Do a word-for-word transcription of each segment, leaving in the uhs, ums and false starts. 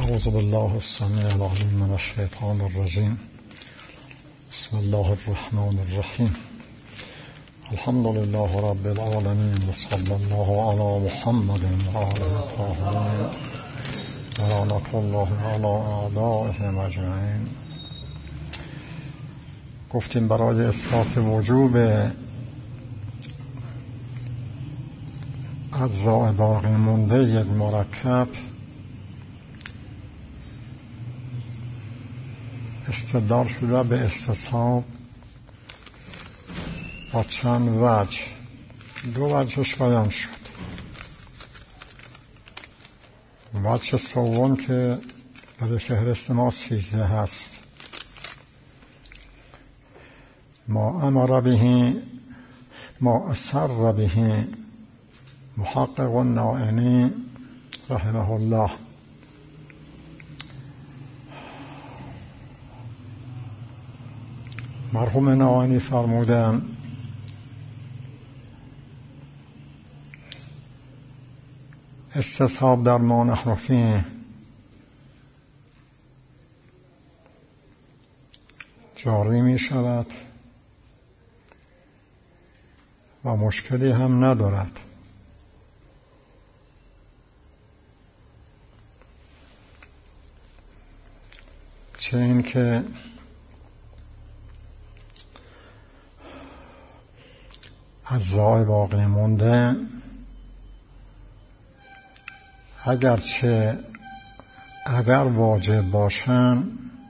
اعوذ بالله السمیع العلیم من الشیطان الرجیم. بسم الله الرحمن الرحیم. الحمد لله رب العالمین و صلی الله علی محمد و آله الطاهرین و لعنة الله علی اعدائهم اجمعین. گفتیم برای اثبات وجوب اجزاء باقی مونده یک مرکب استدلال شده به استصحاب با چند وجه. دو وجهش بیان شد. وجه سوم که در فهرست ما سیزده هست، ما امر به ما اصر به محقق النائینی رحمه الله. مرحوم نائینی فرمودن استصحاب در ما نحن فیه جاری می شود و مشکلی هم ندارد. چه این که اجزای باقی مونده اگرچه اگر واجب باشن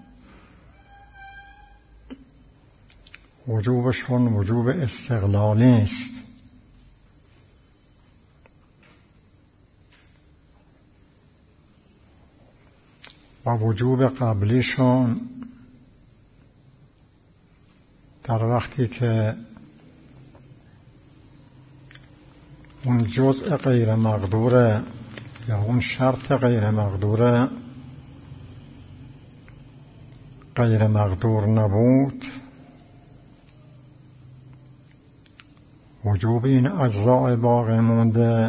وجوبشون وجوب استقلالی است و وجوب قبلیشون در وقتی که اون جزء غیر مقدوره یا اون شرط غیر مقدوره غیر مقدور نبود، وجوب این اجزاء باقی مونده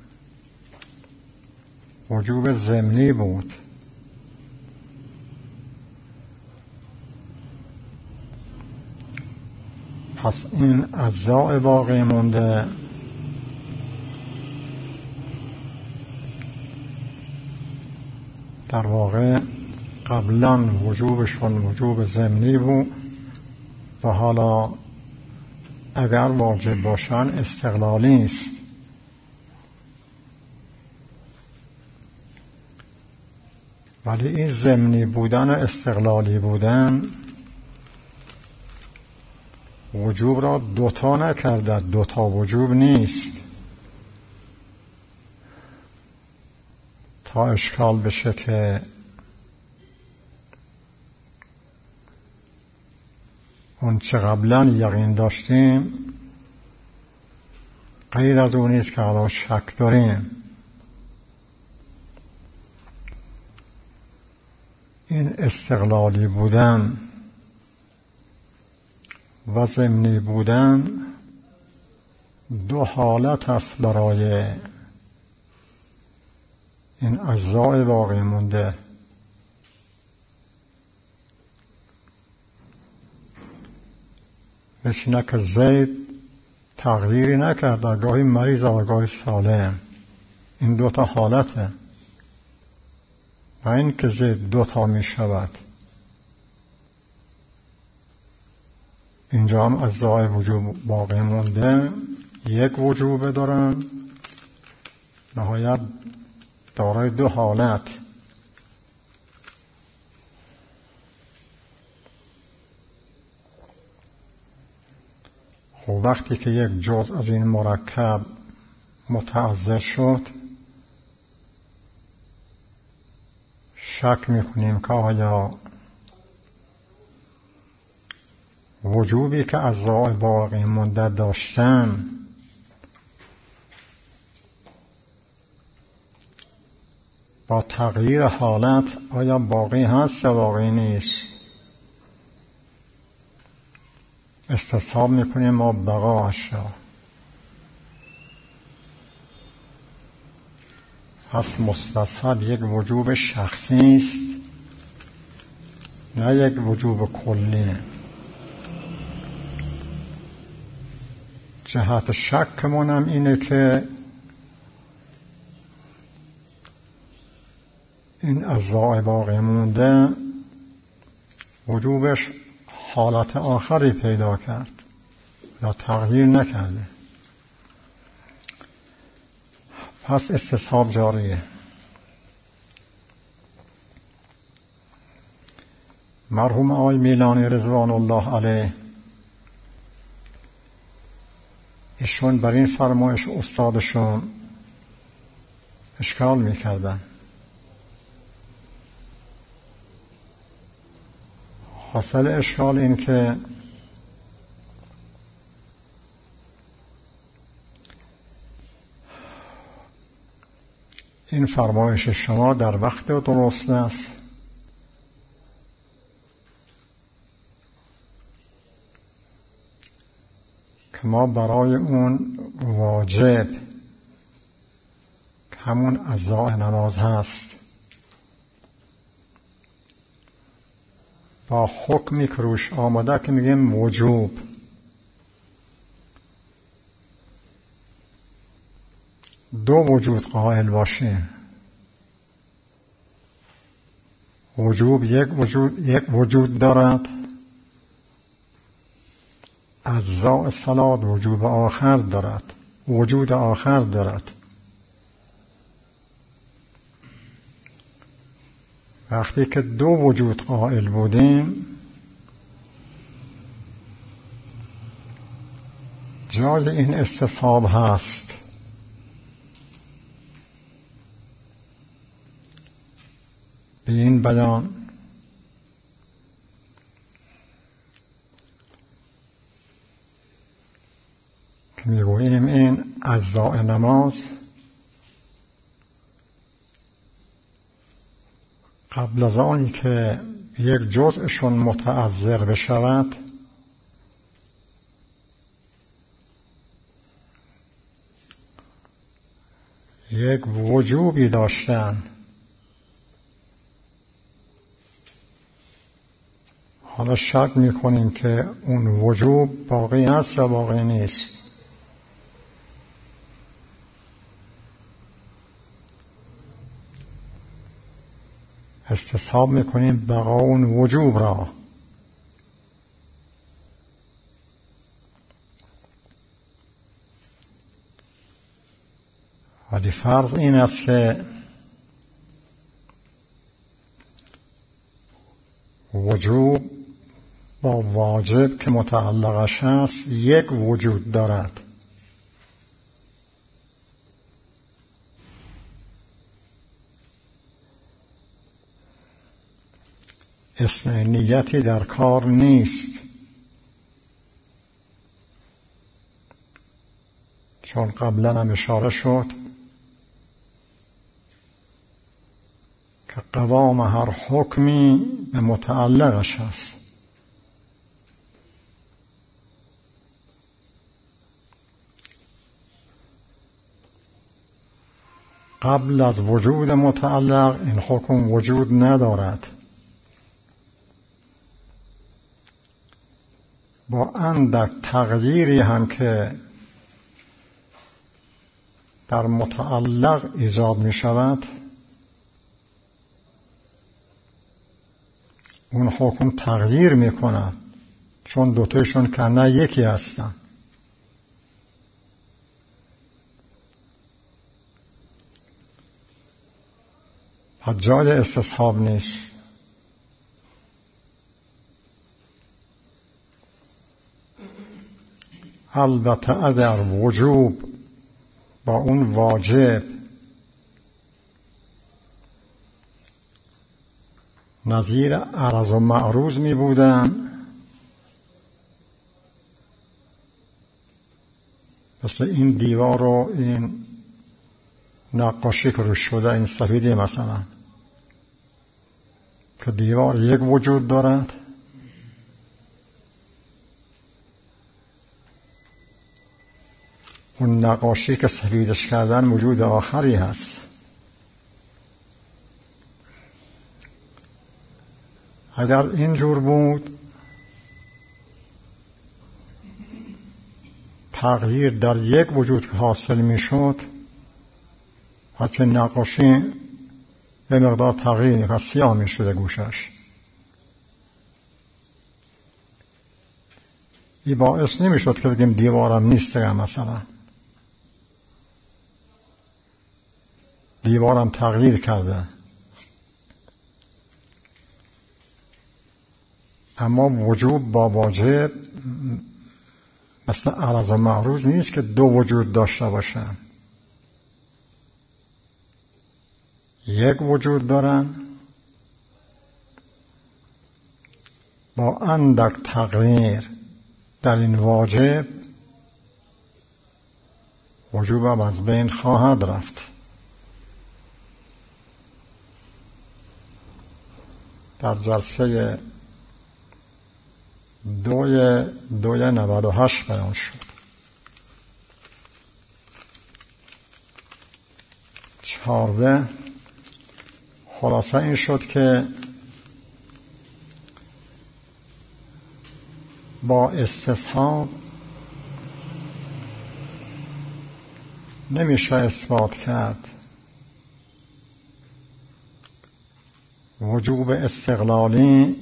وجوب ضمنی بود. پس این اجزاء باقی مونده در واقع قبلا وجوبشون وجوب ضمنی بود و حالا اگر واجب باشن استقلالی است. ولی این ضمنی بودن و استقلالی بودن وجوب را دوتا نکرده، دوتا وجوب نیست تا اشکال بشه که اون چه قبلا یقین داشتیم غیر از اون نیست که الان شک داریم. این استقلالی بودن و ضمنی بودن دو حالت است برای این اجزاء باقی مونده. مثل که زید تغییری نکرده، گاهی مریض و گاهی سالم. این دوتا حالته و این که زید دوتا می شود. اینجا هم اجزاء وجوب باقی مونده یک وجوب دارن، نهایت دارای دو حالت. خب وقتی که یک جزء از این مرکب متعذر شد شک میکنیم که آیا وجوبی که اجزاء باقی مونده داشتن با تغییر حالت آیا باقی هست یا باقی نیست. استصحاب میکنیم ما بقاش را. پس مستصحب یک وجوب شخصی است، نه یک وجوب کلی. جهت شکمونم اینه که این اجزاء باقی مونده وجوبش حالت آخری پیدا کرد یا تغییر نکرده، پس استصحاب جاریه. مرحوم آقای میلانی رضوان الله علیه ایشون بر این فرمایش استادشون اشکال میکردن. حاصل اشکال این که این فرمایش شما در وقت درست است که ما برای اون واجب که همون اجزاء نماز هست با حکمی که روش آمده که میگیم وجوب، دو وجود قائل باشیم. وجوب یک وجود یک وجود دارد، اجزاء صلات وجوب آخر دارد، وجود آخر دارد. وقتی که دو وجود قائل بودیم جای این استصحاب هست به این بیان که میگوییم این اجزاء نماز قبل از آنی که یک جزءشون متعذر بشود یک وجوبی داشتن. حالا شک میکنیم که اون وجوب باقی هست یا باقی نیست. استصحاب میکنیم بقا اون وجوب را. ولی فرض این است که وجوب با واجب که متعلقش هست یک وجود دارد. اثنینیتی در کار نیست، چون قبلا هم اشاره شد که قوام هر حکمی به متعلقش هست. قبل از وجود متعلق این حکم وجود ندارد. با اندک تغییری هم که در متعلق ایجاد می شود اون حکم تغییر می کند، چون دوتایشون که نه یکی هستن. پس جای استصحاب نیست. البته اگر وجوب با اون واجب نظیر عرض و معروض می بودن، مثل این دیوار و این نقاشی که روش شده، این سفیدی مثلا، که دیوار یک وجود دارد، اون نقاشی که سفیدش کردن وجود آخری هست. اگر اینجور بود تغییر در یک وجود که حاصل میشد، حتی نقاشی یه مقدار تغییر میکرد، سیاه میشده گوشش، این باعث نمیشد که بگیم دیوارم نیست. مثلا دیوارم تغییر کرده، اما وجوب با واجب مثل عرض و معروض نیست که دو وجود داشته باشن، یک وجود دارن با اندک تغییر در این واجب، وجوبم از بین خواهد رفت. در جلسه دوی دوی نود و هشت بیان شد. چهارده خلاصه این شد که با استصحاب نمیشه اثبات کرد وجوب استقلالی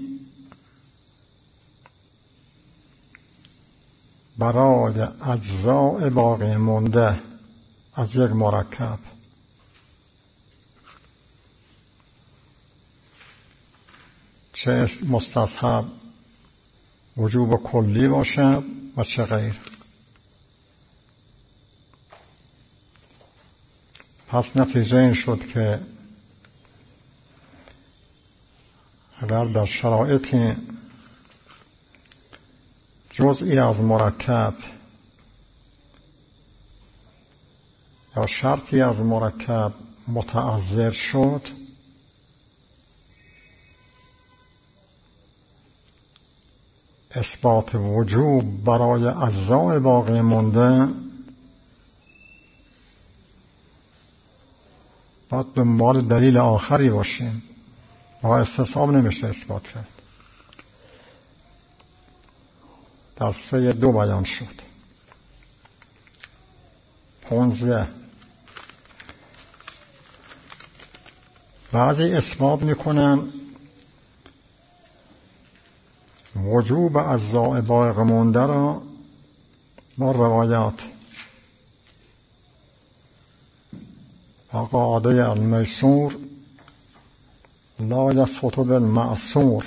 برای اجزاء باقی مونده از یک مرکب. چه مستصحب وجوب کلی باشد و چه غیر. پس نتیجه این شد که اگر در شرایطی جزئی از مرکب یا شرطی از مرکب متعذر شد، اثبات وجوب برای اجزاء باقی مونده باید دنبال دلیل آخری باشیم، با استصحاب نمیشه اثبات کرد. در سه دو بیان شد. پونزده بعضی اثبات میکنن وجوب اجزاء باقی مونده را با روایات و قاعده المیسور لا یسقط بالمعصور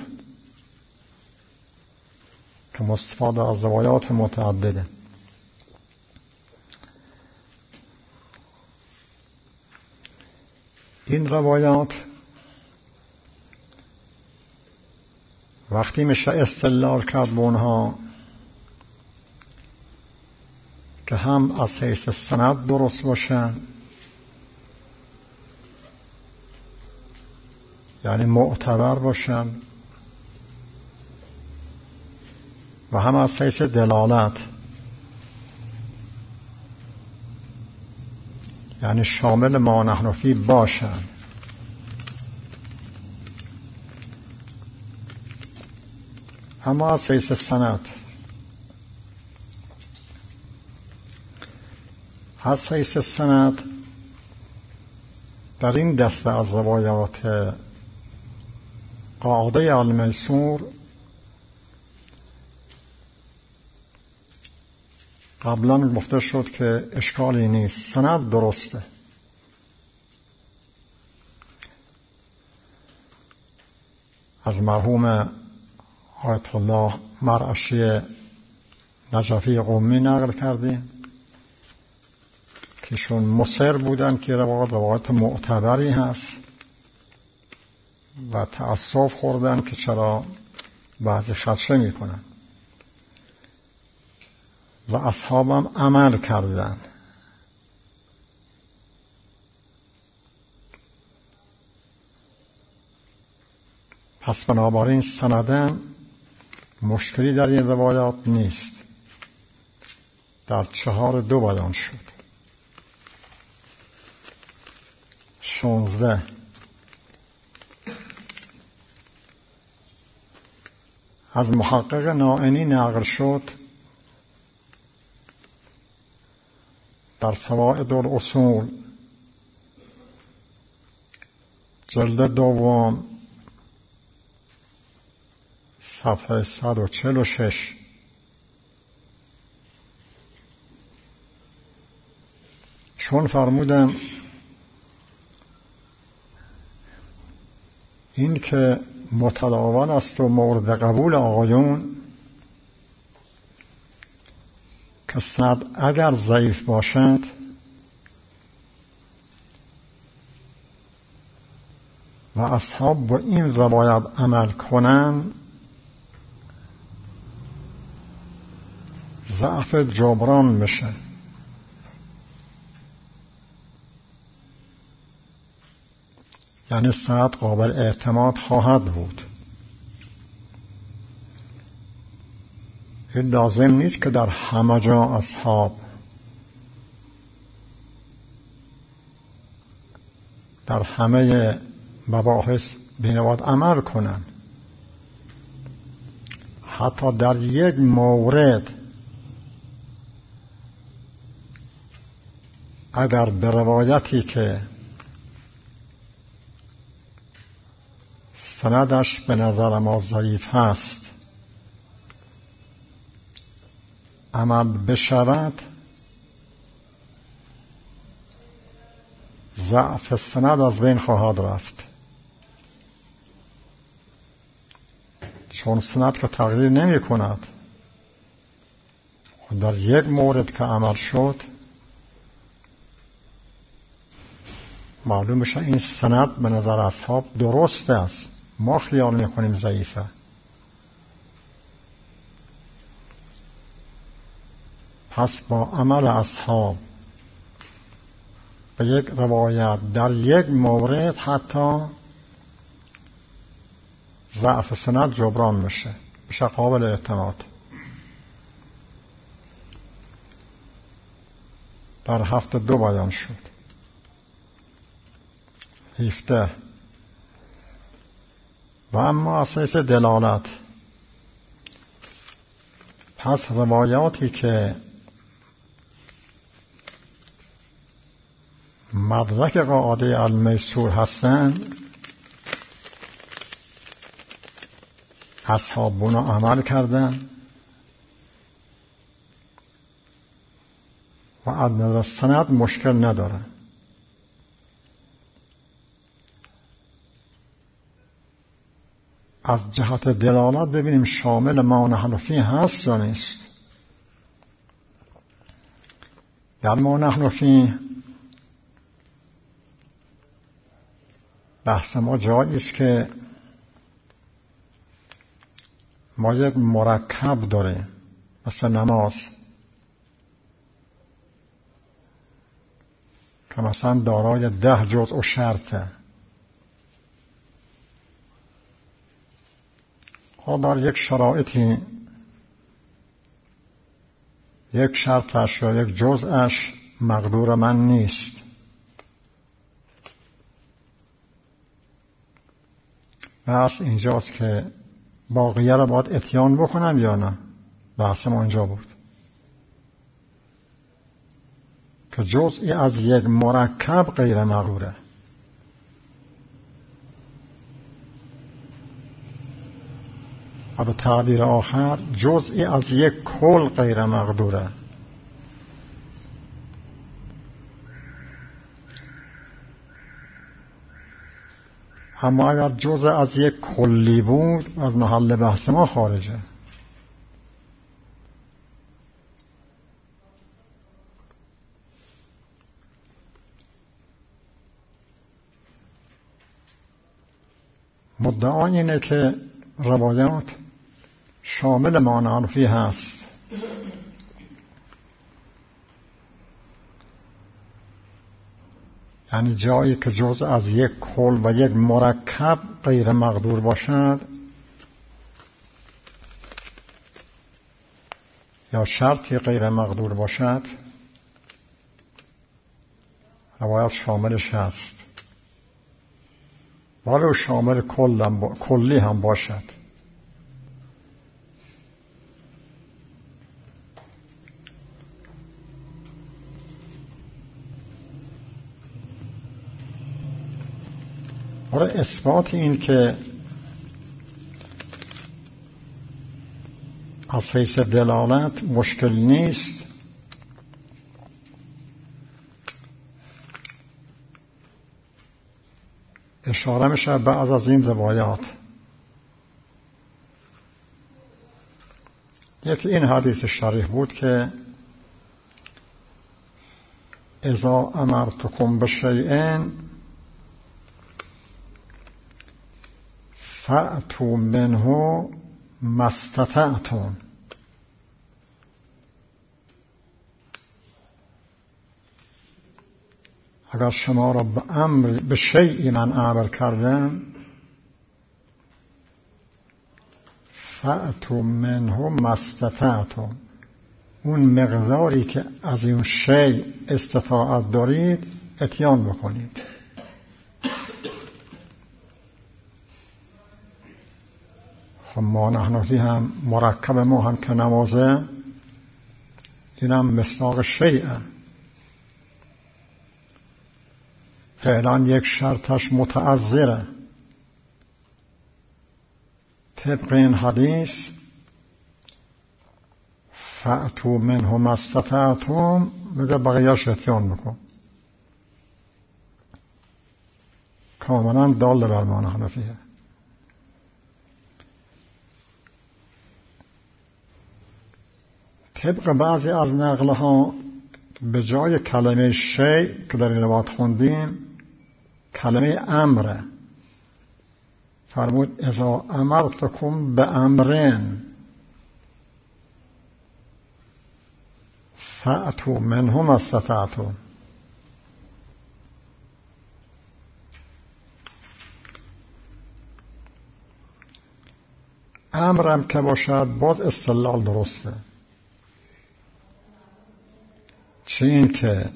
که مستفاد از روایات متعدده. این روایات وقتی میشه استدلال کرد به اونها که هم از حیث سند درست باشن، یعنی معتبر باشن، و هم از حیث دلالت، یعنی شامل ما نحن فی باشن. اما از حیث سند، از حیث سند در این دسته از روایات قاعده المیسور قبلا گفته شد که اشکالی نیست، سند درسته. از مرحوم آیت الله مرعشی نجفی قمی نقل کردیم که شون مصر بودن که روایت روایت معتبری هست و تأسف خوردن که چرا بعضی خدشه میکنن و اصحابم عمل کردن. پس بنابراین سندن مشکلی در این روایات نیست. در چهار دو بیان شد. شانزده از محقق نائینی نقل شد در فوائد الاصول جلد دوم صفحه صد و چهل و شش چون فرمودم این که متداول است و مورد قبول آقایون که سند اگر ضعیف باشد و اصحاب با این روایت عمل کنند ضعف جبران میشه. یعنی سند قابل اعتماد خواهد بود. این لازم نیست که در همه جا اصحاب در همه مباحث بینواد عمل کنن. حتی در یک مورد اگر به روایتی که سندش به نظر ما ضعیف هست عمل بشود، ضعف سند از بین خواهد رفت، چون سند که تغییر نمی کند. در یک مورد که عمل شد معلوم میشه این سند به نظر اصحاب درست است، ما خیال میکنیم ضعیفه. پس با عمل اصحاب به یک روایت در یک مورد حتی ضعف سند جبران میشه، میشه قابل اعتماد. در هفته دو بیان شد. هفته و اما اساس دلالت، پس روایاتی که مدرک قاعده المیسور هستند اصحاب اونا عمل کردن و از نظر سند مشکل ندارن. از جهت دلالت ببینیم شامل ما نحن فیه هست یا نیست. در ما نحن فیه بحث ما جایی است که ما یک مرکب داریم مثل نماز که مثلا دارای ده جزء و شرطه. ها در یک شرایطی یک شرطش یا یک جزءش مقدور من نیست، بس اینجاست که باقیه را باید اتیان بکنم یا نه. بحث ما اینجا بود که جزئی از یک مرکب غیر مقدوره. و به تعبیر آخر جزئی از یک کل غیر مقدوره. اما اگر جزء از یک کلی بود از محل بحث ما خارجه. مدعا اینه که روایات شامل معنی فیه هست. یعنی جایی که جزء از یک کل و یک مرکب غیر مقدور باشد یا شرطی غیر مقدور باشد روایت شاملش هست، ولو شامل کلی هم باشد. برای اثبات این که از حیث دلالت مشکل نیست، اشاره میشه بعض از این روایات. یکی این حدیث شریف بود که اذا امرتکم بشیء فأتوا منه ما استطعتم. اگر شما را به امر به شیئی من امر کردم، فأتوا منه ما استطعتم، اون مقداری که از اون شیء استطاعت دارید اتیان بکنید. خب ما نحنفی هم مرکب ما هم که نمازه، این هم مصداق شیئه. فعلا یک شرطش متعذره. طبق این حدیث فأتوا منه ما استطعتم، میگه بقیه‌اش اتیان بکن. کاملا دال بر ما حنفیه. طبق بعضی از نقلها به جای کلمه شیء که در این روایت خوندیم کلمه امره. فرمود اذا امرتکم به امرین فأتوا منه ما استطعتم. امرم که باشد باز استدلال درسته. چه این که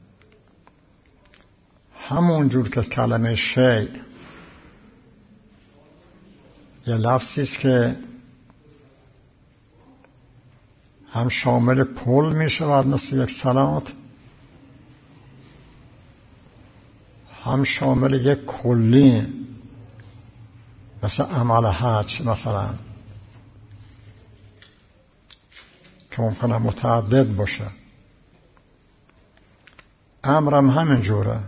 همون جور که کلمه شیء یه لفظی است که هم شامل کل می شود مثل یک صلات، هم شامل یک کلی مثل عمل حج مثلا که ممکنه متعدد باشه. امرم همین جوره.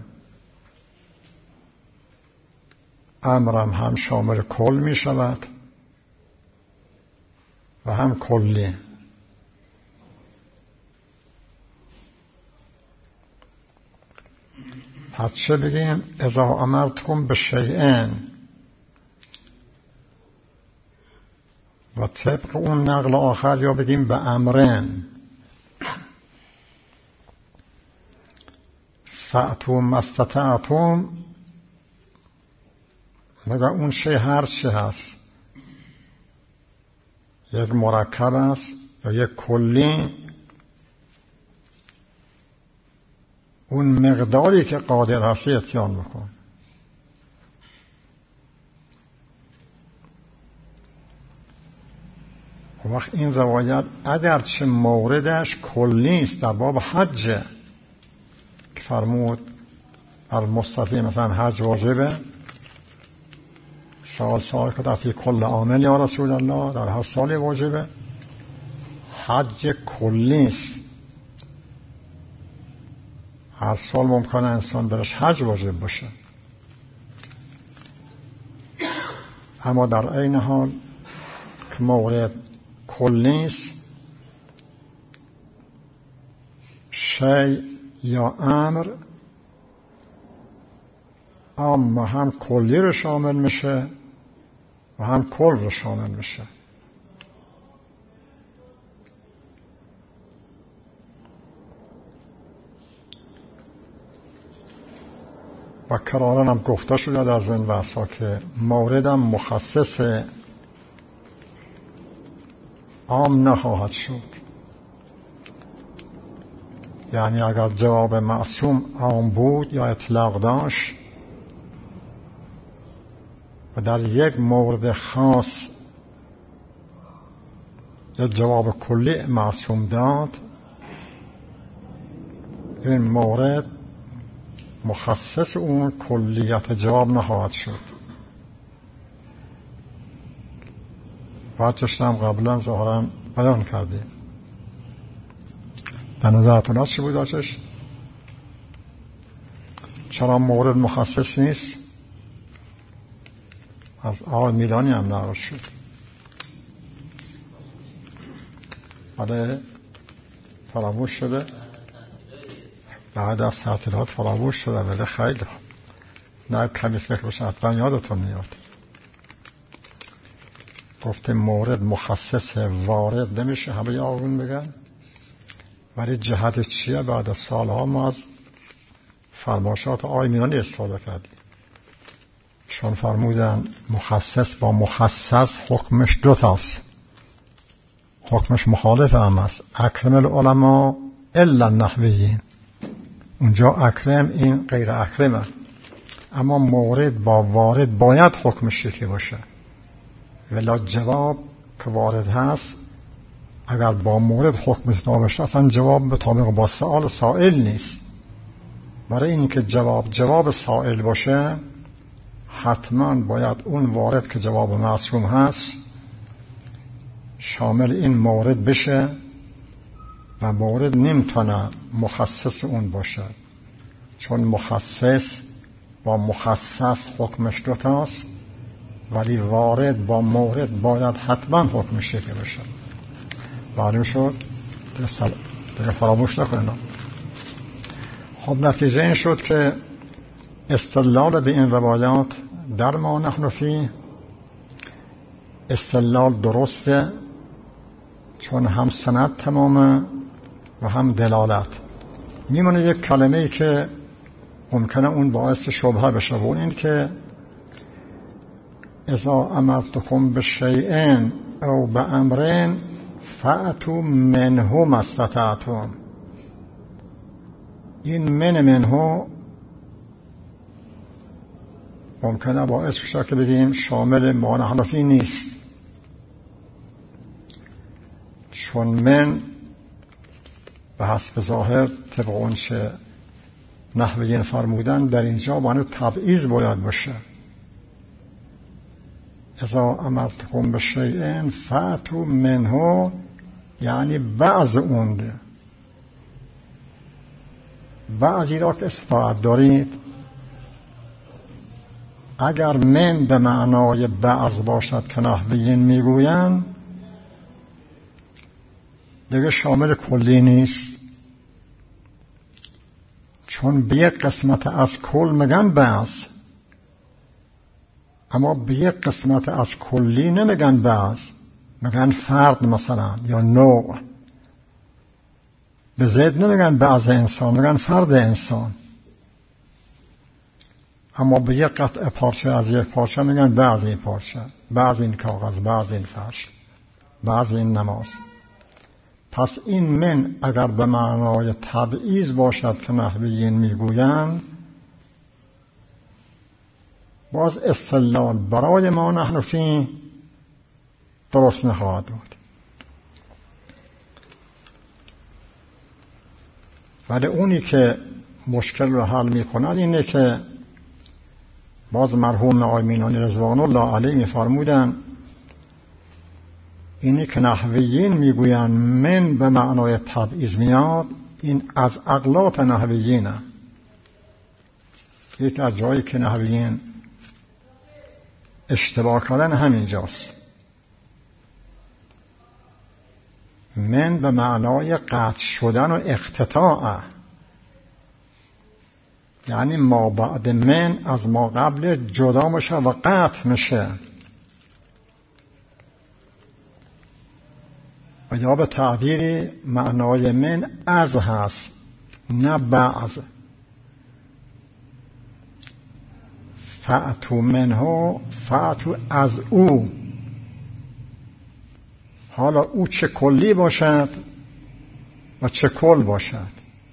امرم هم شامل کل می شود و هم کلی. پس چه بگیم؟ اذا امرتکم بشیء، و طبق اون نقل آخر یا بگیم به امرن فأتوا ما استطعتم، مگر اون شی هر چی هست، یک مرکب است یا یک کلی، اون مقداری که قادر هستی اتیان بکن. وقت این روایت اگرچه موردش کلی است در باب حجه که فرمود بر مستطیع مثلا حج واجبه، سال سال که در فی کل عامل یا رسول الله، در هر سال واجبه، حج کلی است. هر سال ممکنه انسان برش حج واجب باشه، اما در عین حال که مورد کلی است، شیء یا امر اما هم کلی رو شامل میشه و هم کل رو شامل میشه. و کرارن هم گفته شده در ضمن بحثا که موردم مخصص عام نخواهد شد. یعنی اگر جواب معصوم عام بود یا اطلاق داشت و در یک مورد خاص یا جواب کلی معصوم داد، این مورد مخصص اون کلیت جواب نخواهد شد. وجهش هم قبلا ظاهرا بیان کردیم. در نظرتون چی بود وجهش؟ چرا مورد مخصص نیست؟ از آقای میلانی هم نقل شد، ولی فراموش شده. بعد از تعطیلات فراموش شده، ولی خیلی خوب. نه کمی فکر بشه حتما یادتون میاد. گفته مورد مخصص وارد نمیشه، همه آقایون بگن، ولی جهت چیه؟ بعد از سالها ما از فرمایشات آقای میلانی استفاده کردیم. چون فرمودن مخصص با مخصص حکمش دو تاست، حکمش مخالف هم است. اکرم العلماء الا النحویین، اونجا اکرم، این غیر اکرمه. اما مورد با وارد باید حکمش یکی باشه، ولی جواب که وارد هست اگر با مورد حکمش نباشه اصلا جواب مطابق با سوال سائل نیست. برای اینکه جواب جواب سائل باشه حتما باید اون وارد که جواب معصوم هست شامل این مورد بشه و مورد نمیتونه مخصص اون باشه، چون مخصص با مخصص حکمش دوتاست، ولی وارد با مورد باید حتما حکمش یکی بشه. معلوم شد؟ دیگه فراموش نکنید. خب نتیجه این شد که استدلال به این روایات در ما نحن فی استدلال درسته، چون هم سند تمامه و هم دلالت. میمونه یک کلمه‌ای که ممکنه اون باعث شبهه بشه، و اون این که اذا امرتکم بشیء او بامر فأتوا منه ما استطعتم. این من منه ممکنه باعث بشه که بگیم شامل ما نحن فی نیست، چون من به حسب ظاهر طبق اون چه نحویین فرمودن در اینجا معنی تبعیض باید باشه. اذا امرتکم بشیء فأتوا منه یعنی بعض اون، بعضی را که استطاعت دارید. اگر من به معنای بعض باشد که نحویین میگوین دیگه شامل کلی نیست، چون به یک قسمت از کل میگن بعض، اما به یک قسمت از کلی نمیگن بعض، میگن فرد مثلا یا نوع. به زید نمیگن بعض انسان، میگن فرد انسان. اما به یک قطعه پارچه از یک پارچه میگن بعض این پارچه، بعض این کاغذ، بعض این فرش، بعض این نماز. پس این من اگر به معنای تبعیض باشد که نحویین میگویند، باز استدلال برای ما نحن فی درست نخواهد بود. ولی اونی که مشکل رو حل میکند اینه که باز مرحوم آقای میلانی رضوان الله علیه میفرمودن اینی که نحویین میگویند من به معنای تبعیض میاد، این از اغلاط نحویینه. یک از جایی که نحویین اشتباه کردن همینجاست. من به معنای قطع شدن و اقتطاع، یعنی ما بعد من از ما قبل جدا میشه و قطع میشه. و یا به تعبیری معنای من از هست نه بعض. فأتوا منه، فأتوا از او. حالا او چه کلی باشد و چه کل باشد.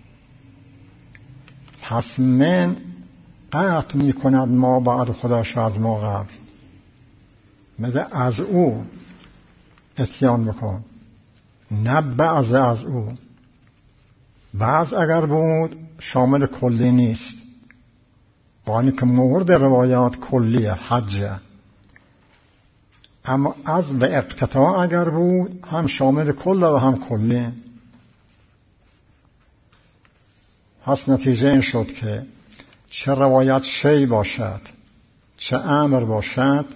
پس من قطع می کند ما بعد خودش از ما قبل، میگه از او اتیان بکن، نه بعض از او. بعض اگر بود شامل کلی نیست، با اینکه مورد روایات کلیه، حجه. اما از به اقتطاع اگر بود هم شامل کل و هم کلی. پس نتیجه این شد که چه روایت شی باشد چه امر باشد،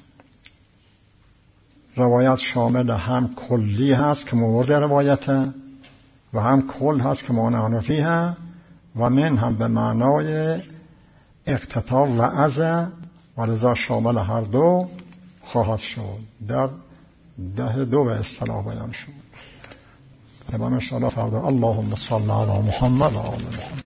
روایت شامل هم کلی هست که مورد روایته و هم کل هست که معنی فیه و من هم به معنای اقتطاع و عزا و لذا شامل هر دو خواهد شد. در ده دو به اصطلاح بیان شد. امام ان شاء الله فردا اللهم صل علی محمد و آل محمد.